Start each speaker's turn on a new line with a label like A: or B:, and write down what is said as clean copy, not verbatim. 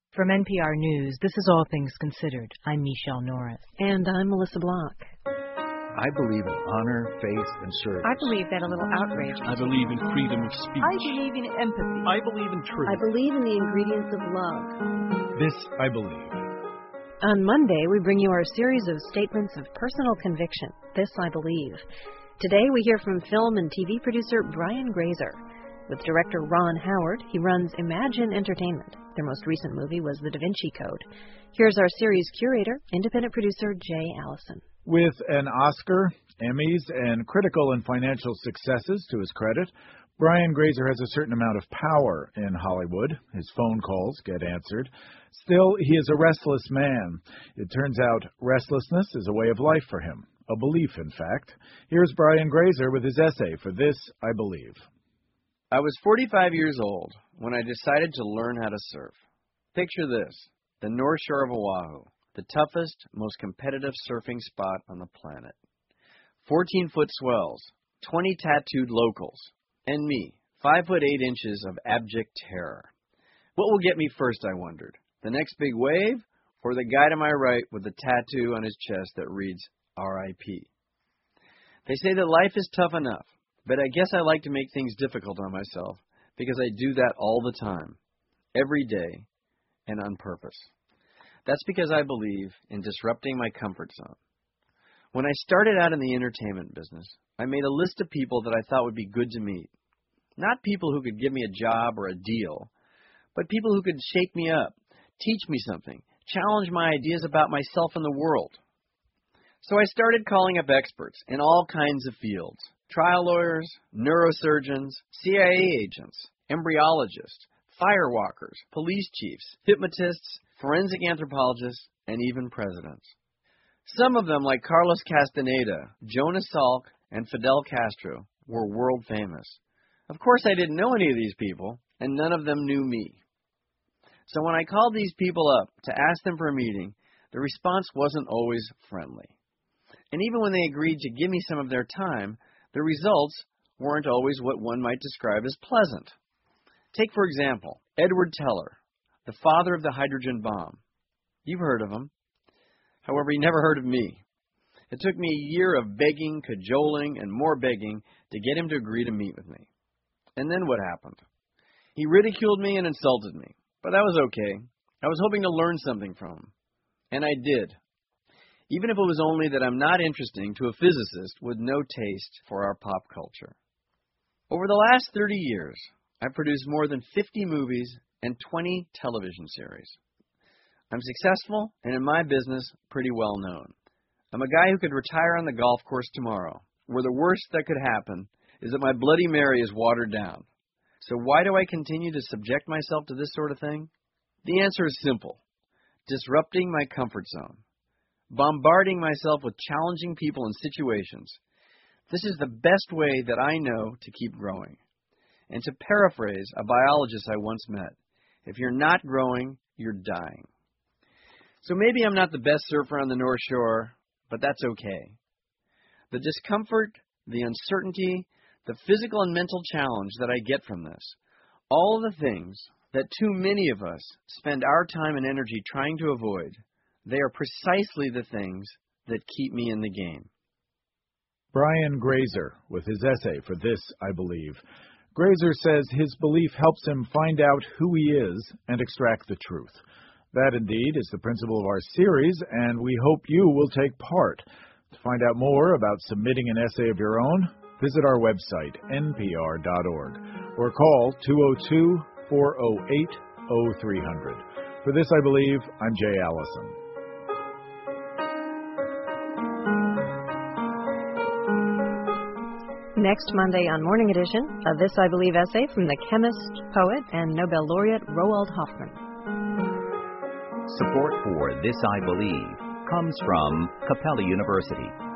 A: From NPR News, this is All Things Considered. I'm Michelle Norris.
B: And I'm Melissa Block.
C: I believe in honor, faith, and service.
D: I believe that a little outrage.
E: I believe in freedom of speech.
D: I believe in empathy.
E: I believe in truth.
B: I believe in the ingredients of love.
E: This I believe.
B: On Monday, we bring you our series of statements of personal conviction. This I believe. Today, we hear from film and TV producer Brian Grazer. With director Ron Howard, he runs Imagine Entertainment. Their most recent movie was The Da Vinci Code. Here's our series curator, independent producer Jay Allison.
C: With an Oscar, Emmys, and critical and financial successes to his credit, Brian Grazer has a certain amount of power in Hollywood. His phone calls get answered. Still, he is a restless man. It turns out restlessness is a way of life for him, a belief, in fact. Here's Brian Grazer with his essay for This I Believe.
F: I was 45 years old when I decided to learn how to surf. Picture this, the North Shore of Oahu, the toughest, most competitive surfing spot on the planet. 14-foot swells, 20 tattooed locals, and me, 5 foot 8 inches of abject terror. What will get me first, I wondered, the next big wave, or the guy to my right with the tattoo on his chest that reads R.I.P.? They say that life is tough enough. But I guess I like to make things difficult on myself because I do that all the time, every day, and on purpose. That's because I believe in disrupting my comfort zone. When I started out in the entertainment business, I made a list of people that I thought would be good to meet. Not people who could give me a job or a deal, but people who could shake me up, teach me something, challenge my ideas about myself and the world. So I started calling up experts in all kinds of fields. Trial lawyers, neurosurgeons, CIA agents, embryologists, firewalkers, police chiefs, hypnotists, forensic anthropologists, and even presidents. Some of them, like Carlos Castaneda, Jonas Salk, and Fidel Castro, were world famous. Of course, I didn't know any of these people, and none of them knew me. So when I called these people up to ask them for a meeting, the response wasn't always friendly. And even when they agreed to give me some of their time, the results weren't always what one might describe as pleasant. Take, for example, Edward Teller, the father of the hydrogen bomb. You've heard of him. However, he never heard of me. It took me a year of begging, cajoling, and more begging to get him to agree to meet with me. And then what happened? He ridiculed me and insulted me, but that was okay. I was hoping to learn something from him. And I did. Even if it was only that I'm not interesting to a physicist with no taste for our pop culture. Over the last 30 years, I've produced more than 50 movies and 20 television series. I'm successful and in my business pretty well known. I'm a guy who could retire on the golf course tomorrow, where the worst that could happen is that my Bloody Mary is watered down. So why do I continue to subject myself to this sort of thing? The answer is simple. Disrupting my comfort zone. Bombarding myself with challenging people and situations. This is the best way that I know to keep growing. And to paraphrase a biologist I once met, if you're not growing, you're dying. So maybe I'm not the best surfer on the North Shore, but that's okay. The discomfort, the uncertainty, the physical and mental challenge that I get from this, all of the things that too many of us spend our time and energy trying to avoid, they are precisely the things that keep me in the game.
C: Brian Grazer with his essay for This I Believe. Grazer says his belief helps him find out who he is and extract the truth. That, indeed, is the principle of our series, and we hope you will take part. To find out more about submitting an essay of your own, visit our website, npr.org, or call 202-408-0300. For This I Believe, I'm Jay Allison.
B: Next Monday on Morning Edition, a This I Believe essay from the chemist, poet, and Nobel laureate Roald Hoffman.
G: Support for This I Believe comes from Capella University.